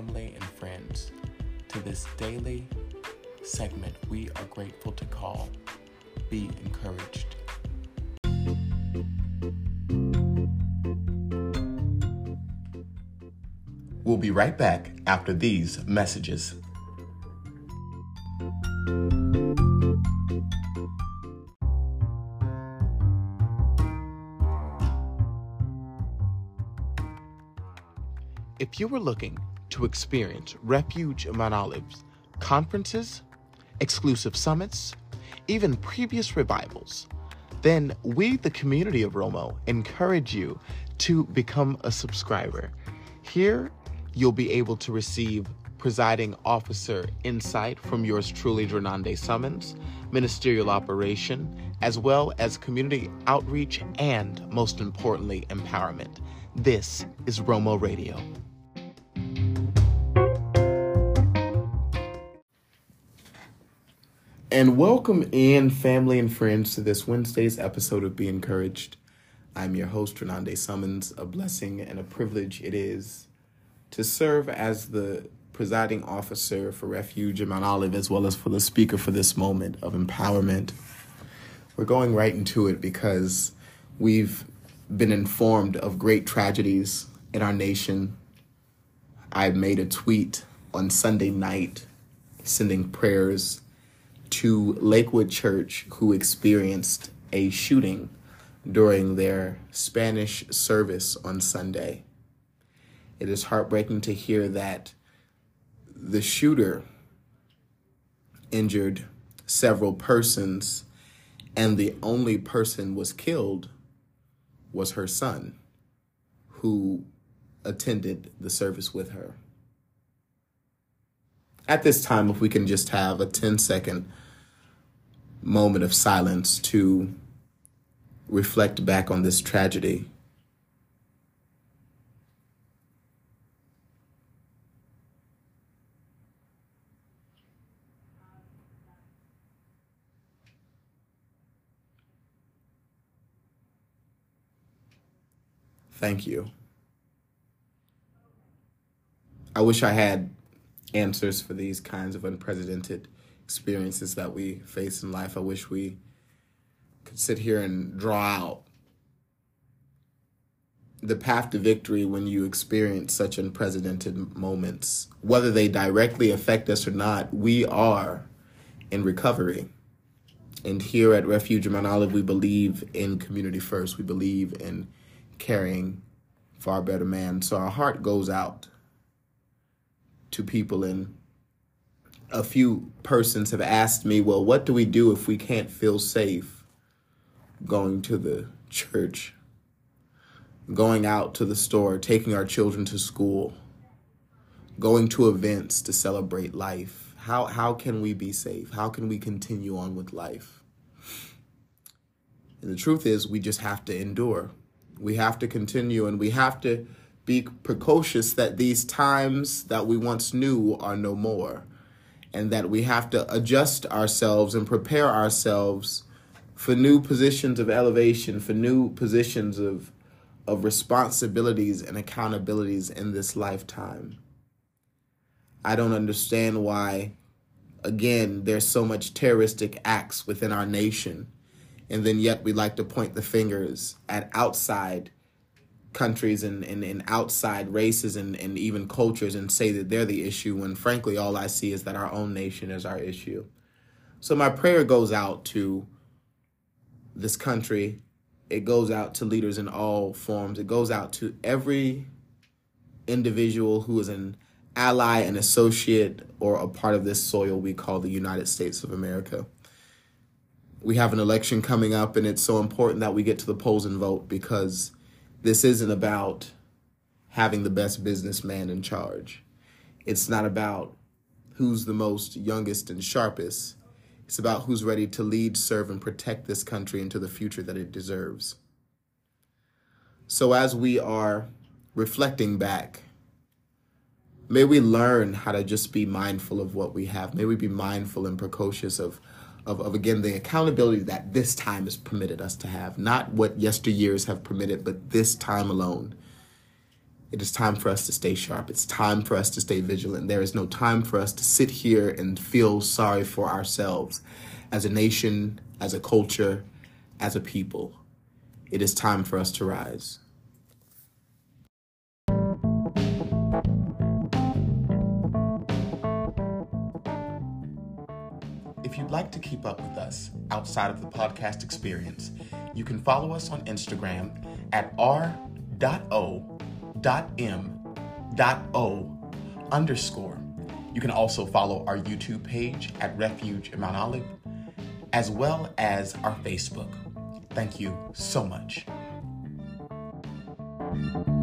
family and friends to this daily segment we are grateful to call Be Encouraged. We'll be right back after these messages. If you were looking to experience Refuge Mount Olive's conferences, exclusive summits, even previous revivals, then we, the community of Romo, encourage you to become a subscriber. Here, you'll be able to receive presiding officer insight from yours truly, Drenande Summons, ministerial operation, as well as community outreach and, most importantly, empowerment. This is Romo Radio. And welcome in, family and friends, to this Wednesday's episode of Be Encouraged. I'm your host, Drenande Summons. A blessing and a privilege it is to serve as the presiding officer for Refuge in Mount Olive, as well as for the speaker for this moment of empowerment. We're going right into it because we've been informed of great tragedies in our nation. I made a tweet on Sunday night sending prayers to Lakewood Church, who experienced a shooting during their Spanish service on Sunday. It is heartbreaking to hear that the shooter injured several persons, and the only person was killed was her son, who attended the service with her. At this time, if we can just have a 10-second moment of silence to reflect back on this tragedy. Thank you. I wish I had answers for these kinds of unprecedented experiences that we face in life. I wish we could sit here and draw out the path to victory when you experience such unprecedented moments. Whether they directly affect us or not, we are in recovery. And here at Refuge in Mount Olive, we believe in community first. We believe in caring for our better man. So our heart goes out to people, and a few persons have asked me, well, what do we do if we can't feel safe going to the church, going out to the store, taking our children to school, going to events to celebrate life? How can we be safe? How can we continue on with life? And the truth is, we just have to endure. We have to continue, and we have to be precocious that these times that we once knew are no more, and that we have to adjust ourselves and prepare ourselves for new positions of elevation, for new positions of responsibilities and accountabilities in this lifetime. I don't understand why, again, there's so much terroristic acts within our nation, and then yet we like to point the fingers at outside countries and outside races and even cultures and say that they're the issue, when frankly all I see is that our own nation is our issue. So my prayer goes out to this country. It goes out to leaders in all forms. It goes out to every individual who is an ally, an associate, or a part of this soil we call the United States of America. We have an election coming up, and it's so important that we get to the polls and vote, because this isn't about having the best businessman in charge. It's not about who's the most youngest and sharpest. It's about who's ready to lead, serve, and protect this country into the future that it deserves. So as we are reflecting back, may we learn how to just be mindful of what we have. May we be mindful and precocious of again, the accountability that this time has permitted us to have. Not what yesteryears have permitted, but this time alone. It is time for us to stay sharp. It's time for us to stay vigilant. There is no time for us to sit here and feel sorry for ourselves as a nation, as a culture, as a people. It is time for us to rise. If you'd like to keep up with us outside of the podcast experience, you can follow us on Instagram at r.o.m.o_. You can also follow our YouTube page at Refuge in Mount Olive, as well as our Facebook. Thank you so much.